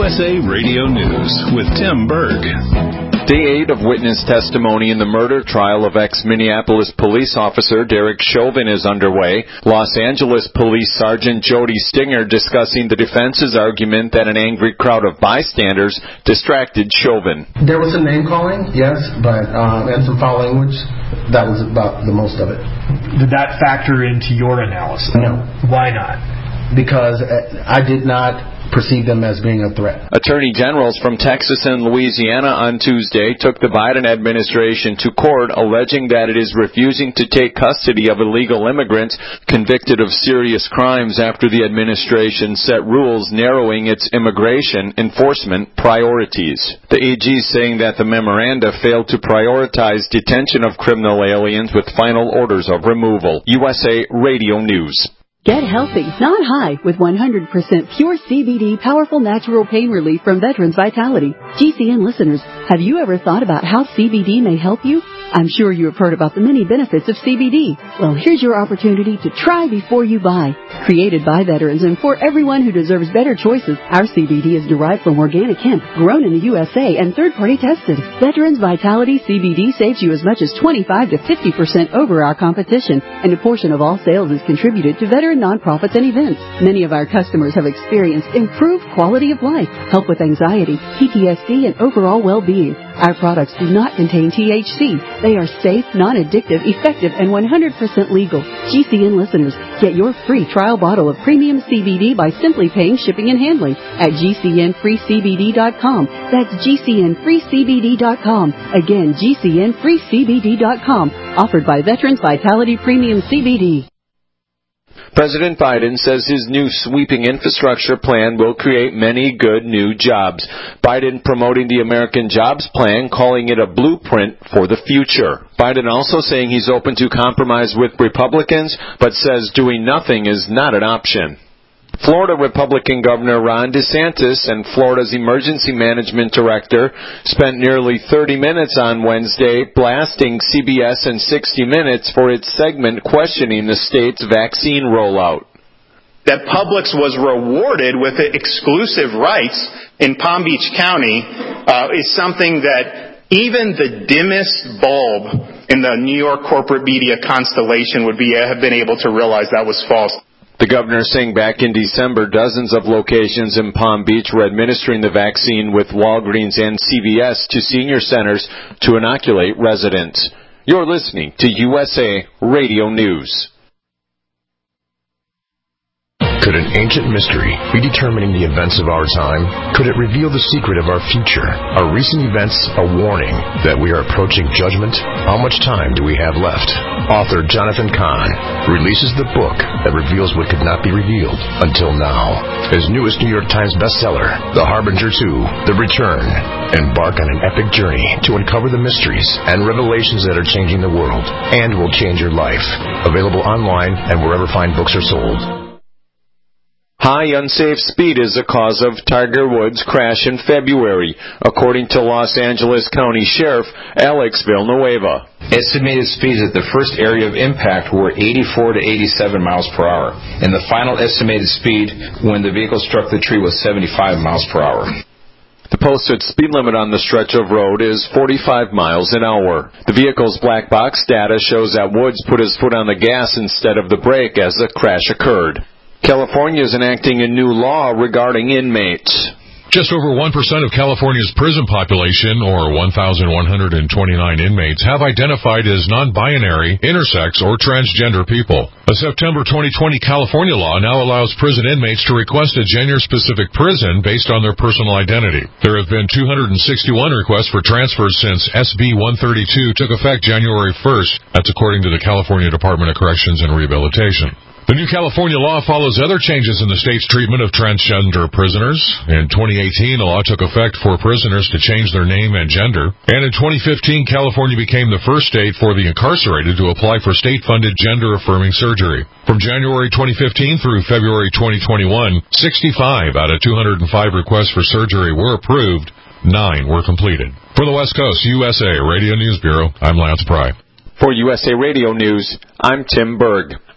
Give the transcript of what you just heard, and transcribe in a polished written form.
USA Radio News with Tim Berg. Day 8 of witness testimony in the murder trial of ex-Minneapolis police officer Derek Chauvin is underway. Los Angeles Police Sergeant Jody Stinger discussing the defense's argument that an angry crowd of bystanders distracted Chauvin. There was some name-calling, yes, but and some foul language. That was about the most of it. Did that factor into your analysis? No. Why not? Because I did not perceive them as being a threat. Attorney generals from Texas and Louisiana on Tuesday took the Biden administration to court alleging that it is refusing to take custody of illegal immigrants convicted of serious crimes after the administration set rules narrowing its immigration enforcement priorities. The AG saying that the memoranda failed to prioritize detention of criminal aliens with final orders of removal. USA Radio News. Get healthy, not high, with 100% pure CBD powerful natural pain relief from Veterans Vitality. GCN listeners, have you ever thought about how CBD may help you? I'm sure you have heard about the many benefits of CBD. Well, here's your opportunity to try before you buy. Created by veterans and for everyone who deserves better choices, our CBD is derived from organic hemp, grown in the USA and third-party tested. Veterans Vitality CBD saves you as much as 25 to 50% over our competition, and a portion of all sales is contributed to veteran nonprofits and events. Many of our customers have experienced improved quality of life, help with anxiety, PTSD, and overall well-being. Our products do not contain THC. They are safe, non-addictive, effective, and 100% legal. GCN listeners, get your free trial bottle of premium CBD by simply paying shipping and handling at GCNFreeCBD.com. That's GCNFreeCBD.com. Again, GCNFreeCBD.com. Offered by Veterans Vitality Premium CBD. President Biden says his new sweeping infrastructure plan will create many good new jobs. Biden promoting the American Jobs Plan, calling it a blueprint for the future. Biden also saying he's open to compromise with Republicans, but says doing nothing is not an option. Florida Republican Governor Ron DeSantis and Florida's Emergency Management Director spent nearly 30 minutes on Wednesday blasting CBS and 60 Minutes for its segment questioning the state's vaccine rollout. That Publix was rewarded with exclusive rights in Palm Beach County is something that even the dimmest bulb in the New York corporate media constellation would have been able to realize that was false. The governor saying back in December dozens of locations in Palm Beach were administering the vaccine with Walgreens and CVS to senior centers to inoculate residents. You're listening to USA Radio News. Could an ancient mystery be determining the events of our time? Could it reveal the secret of our future? Are recent events a warning that we are approaching judgment? How much time do we have left? Author Jonathan Cahn releases the book that reveals what could not be revealed until now. His newest New York Times bestseller, The Harbinger 2, The Return. Embark on an epic journey to uncover the mysteries and revelations that are changing the world and will change your life. Available online and wherever fine books are sold. High unsafe speed is a cause of Tiger Woods' crash in February, according to Los Angeles County Sheriff Alex Villanueva. Estimated speeds at the first area of impact were 84 to 87 miles per hour, and the final estimated speed when the vehicle struck the tree was 75 miles per hour. The posted speed limit on the stretch of road is 45 miles an hour. The vehicle's black box data shows that Woods put his foot on the gas instead of the brake as the crash occurred. California is enacting a new law regarding inmates. Just over 1% of California's prison population, or 1,129 inmates, have identified as non-binary, intersex, or transgender people. A September 2020 California law now allows prison inmates to request a gender-specific prison based on their personal identity. There have been 261 requests for transfers since SB 132 took effect January 1st. That's according to the California Department of Corrections and Rehabilitation. The new California law follows other changes in the state's treatment of transgender prisoners. In 2018, a law took effect for prisoners to change their name and gender. And in 2015, California became the first state for the incarcerated to apply for state-funded gender-affirming surgery. From January 2015 through February 2021, 65 out of 205 requests for surgery were approved. 9 were completed. For the West Coast USA Radio News Bureau, I'm Lance Pry. For USA Radio News, I'm Tim Berg.